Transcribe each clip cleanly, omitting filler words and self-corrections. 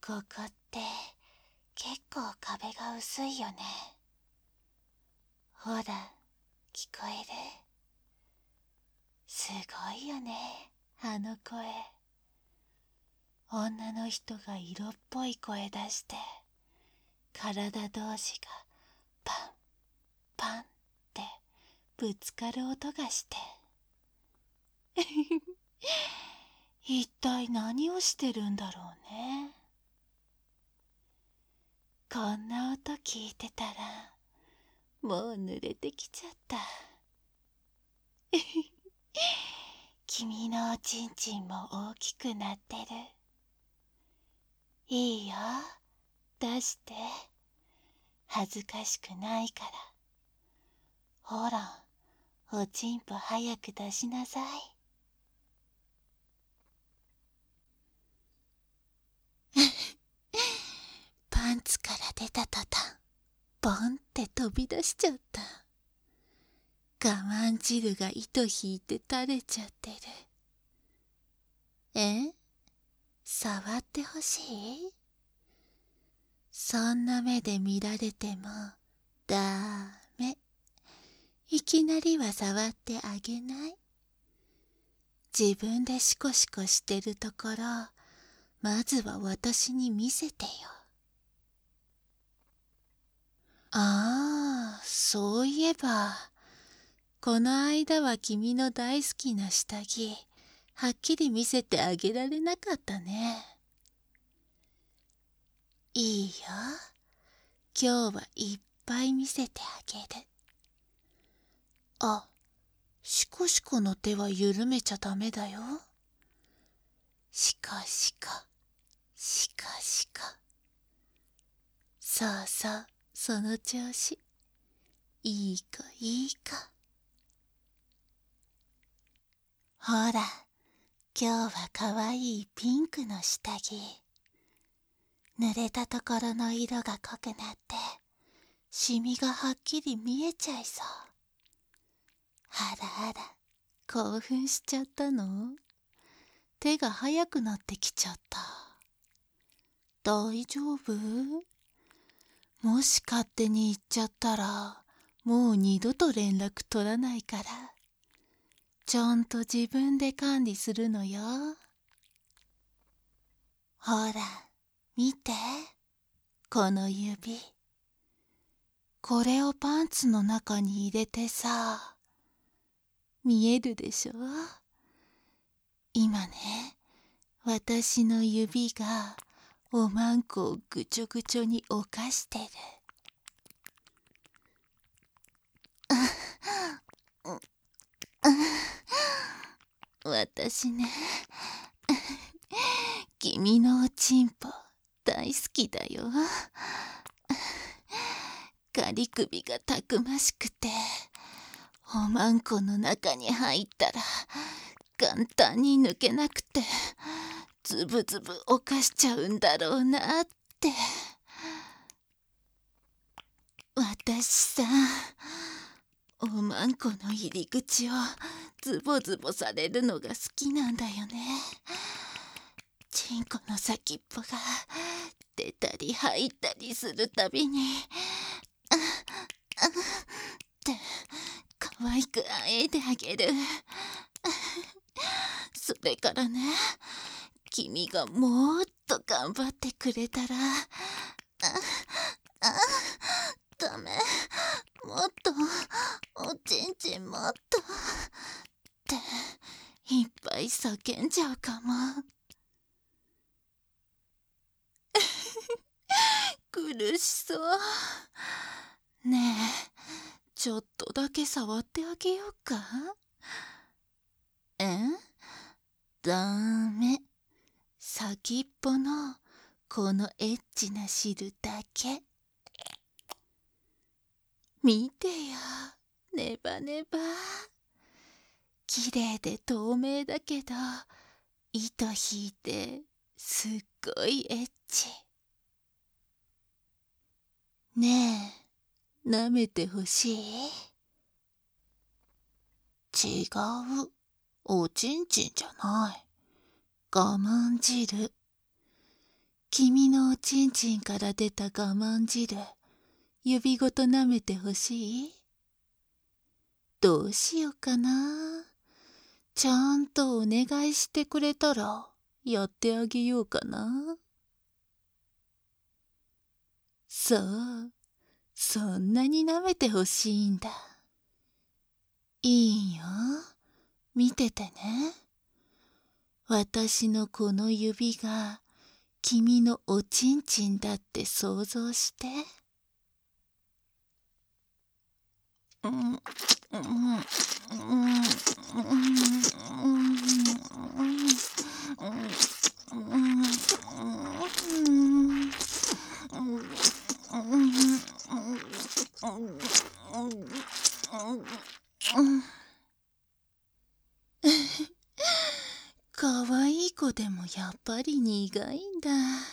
ここって結構壁が薄いよね。ほら、聞こえる？すごいよね、あの声。女の人が色っぽい声出して、体同士がパンパンってぶつかる音がして。一体何をしてるんだろうね。こんな音聞いてたらもう濡れてきちゃった。君のおちんちんも大きくなってる。いいよ、出して。恥ずかしくないから。ほら、おちんぽ早く出しなさい。パンツから出た途端、ボンって飛び出しちゃった。我慢汁が糸引いて垂れちゃってる。触ってほしい？そんな目で見られてもダメ。いきなりは触ってあげない。自分でシコシコしてるところ、まずは私に見せてよ。ああ、そういえば、この間は君の大好きな下着、はっきり見せてあげられなかったね。いいよ。今日はいっぱい見せてあげる。あ、シコシコの手は緩めちゃダメだよ。シコシコ、シコシコ。そうそう、その調子。いい子いい子。ほら、今日はかわいいピンクの下着。濡れたところの色が濃くなって、シミがはっきり見えちゃいそう。あらあら、興奮しちゃったの？手が速くなってきちゃった。大丈夫？もし勝手に行っちゃったら、もう二度と連絡取らないから。ちゃんと自分で管理するのよ。ほら、見て。この指。これをパンツの中に入れてさ。見えるでしょ？今ね、私の指がおまんこをぐちょぐちょに犯してる。私ね、君のおちんぽ大好きだよ。ガリ首がたくましくて、おまんこの中に入ったら簡単に抜けなくて、ズブズブ犯しちゃうんだろうなって。私さ、おまんこの入り口をズボズボされるのが好きなんだよね。チンコの先っぽが出たり入ったりするたびに、って可愛くあえいであげる。それからね、君がもっと頑張ってくれたら、ダメ、もっと、おちんちんもっと、っていっぱい叫んじゃうかも。苦しそう。ねえ、ちょっとだけ触ってあげようか？ダメ。先っぽのこのエッチな汁だけ。見てよ、ネバネバ。綺麗で透明だけど、糸引いてすっごいエッチ。ねえ、舐めてほしい？違う。おちんちんじゃない。我慢汁。 君のおちんちんから出た我慢汁、指ごと舐めてほしい？どうしようかな。ちゃんとお願いしてくれたらやってあげようかな。そう、そんなに舐めてほしいんだ。いいよ、見ててね。私のこの指が君のおちんちんだって想像して。かわいい子でもやっぱり苦いんだ。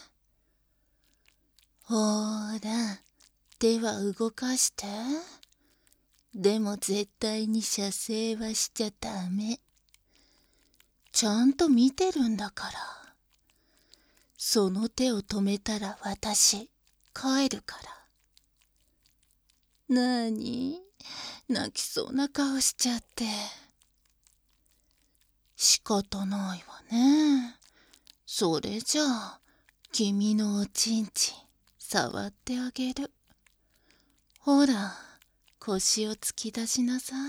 ほーら、手は動かして。でも絶対に射精はしちゃダメ。ちゃんと見てるんだから。その手を止めたら私、帰るから。なーに？泣きそうな顔しちゃって。仕方ないわね。それじゃあ、君のおちんちん、触ってあげる。ほら、腰を突き出しなさ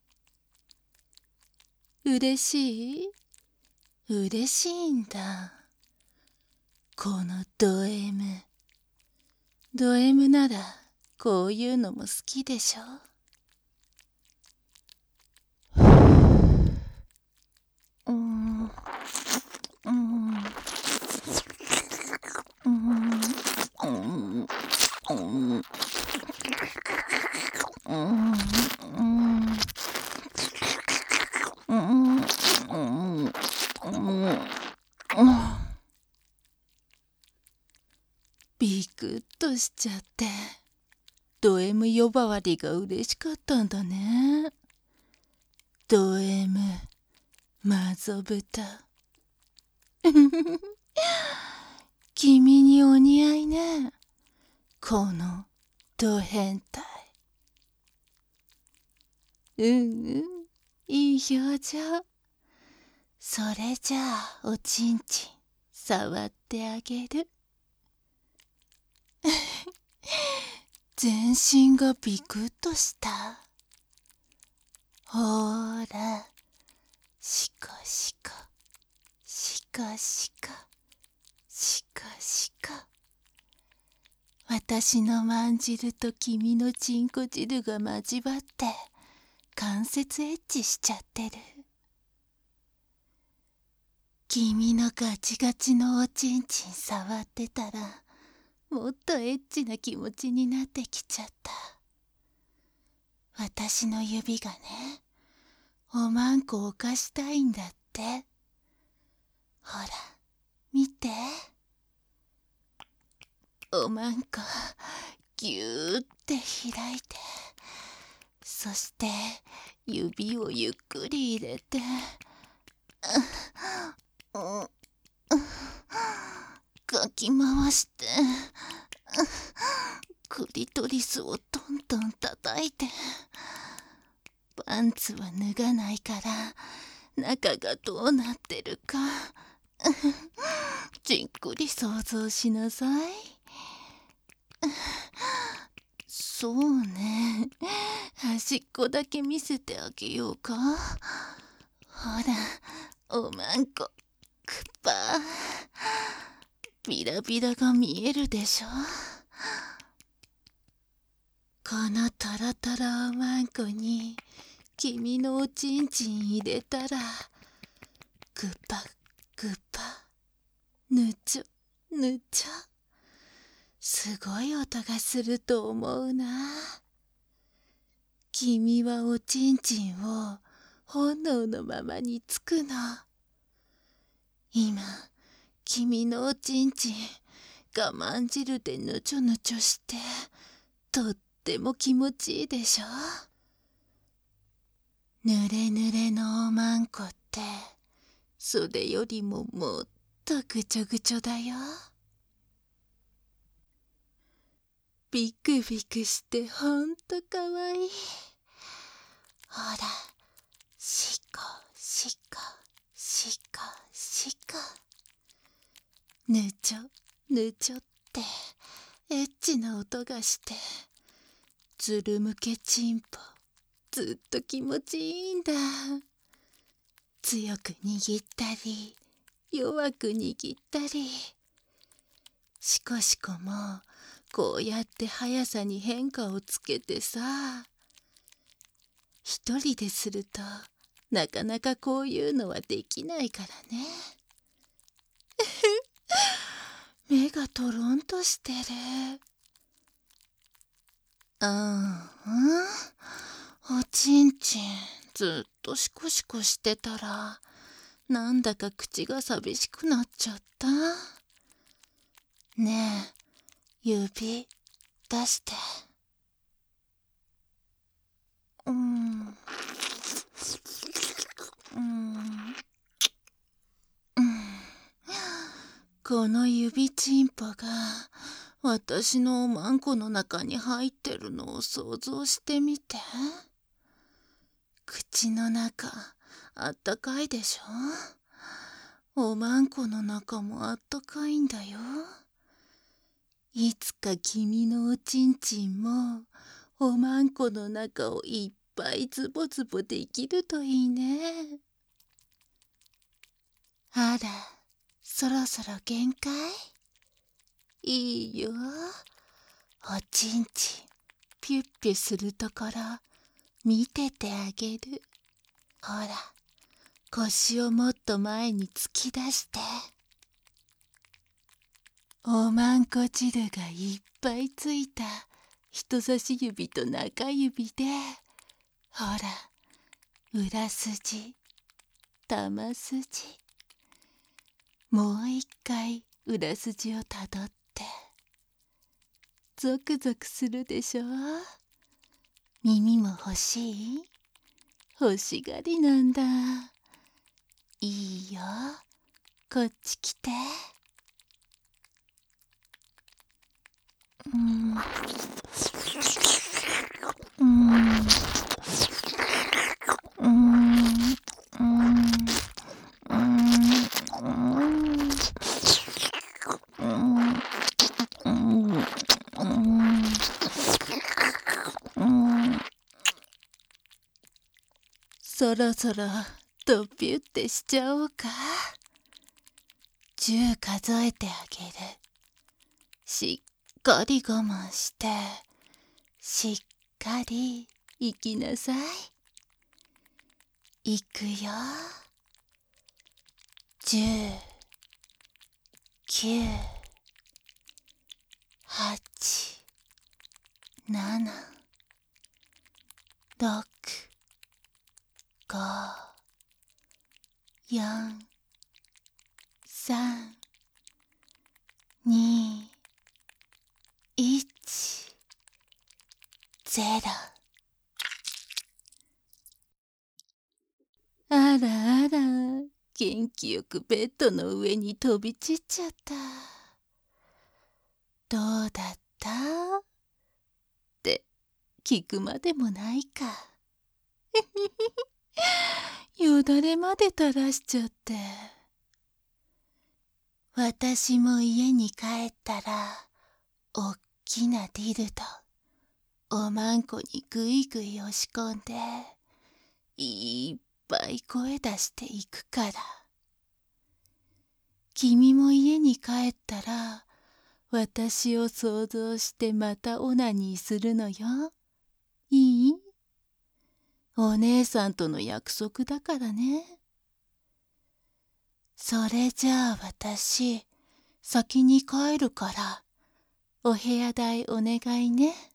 い。嬉しい？嬉しいんだ。このド M。ド M なら、こういうのも好きでしょ？ビクッとしちゃって、ド M 呼ばわりが嬉しかったんだね。ド M マゾブタ。君にお似合いね、このド変態。いい表情。それじゃあおちんちん触ってあげる。全身がビクッとした。ほーら、シコシコ、シコシコ、シコシコ。私のまんじると君のちんこ汁が交わって関節エッチしちゃってる。君のガチガチのおちんちん触ってたらもっとエッチな気持ちになってきちゃった。私の指がね、おまんこを犯したいんだって。ほら、見て。おまんこ、ぎゅーって開いて、そして指をゆっくり入れて、かき回して、クリトリスをトントン叩いて。パンツは脱がないから中がどうなってるかじっくり想像しなさい。そうね、端っこだけ見せてあげようか。ほら、おまんこくっぱー、ビラビラが見えるでしょ。このトロトロおまんこに君のおちんちん入れたら、グパグパ、ぬちょぬちょ、すごい音がすると思うな。君はおちんちんを本能のままにつくの。今、君のおちんちん我慢汁でぬちょぬちょして、とっても気持ちいいでしょ。ぬれぬれのおまんこって、それよりももっとぐちょぐちょだよ。 ビクビクしてほんとかわいい。ほら、シコシコシコシコ。ぬちょぬちょってエッチな音がして、ずるむけちんぽずっと気持ちいいんだ。強く握ったり弱く握ったり、シコシコもこうやって速さに変化をつけてさ。一人でするとなかなかこういうのはできないからね。目がトロンとしてる。おちんちんずっとシコシコしてたら、なんだか口が寂しくなっちゃった。ねえ、指出して。この指ちんぽが私のおまんこの中に入ってるのを想像してみて。口の中あったかいでしょ。おまんこの中もあったかいんだよ。いつか君のおちんちんもおまんこの中をいっぱいズボズボできるといいね。あら、そろそろ限界？いいよ。おちんちんピュッピュするところ見ててあげる。ほら、腰をもっと前に突き出して。おまんこ汁がいっぱいついた人差し指と中指で、ほら、裏筋、玉筋、もう一回裏筋をたどって、ゾクゾクするでしょ。耳も欲しい？欲しがりなんだ。いいよ、こっち来て。そろそろドピュってしちゃおうか。10数えてあげる。しっかり我慢して、しっかり生きなさい。いくよ。10、9、8、7、6、5、4、3、2、1、0。あらあら、元気よくベッドの上に飛び散っちゃった。どうだったって聞くまでもないか。よだれまで垂らしちゃって。私も家に帰ったら、おっきなディルド、おまんこにぐいぐい押し込んで、いっぱい声出していくから。君も家に帰ったら、私を想像してまたオナニーするのよ。いい？お姉さんとの約束だからね。それじゃあ私、先に帰るから、お部屋代お願いね。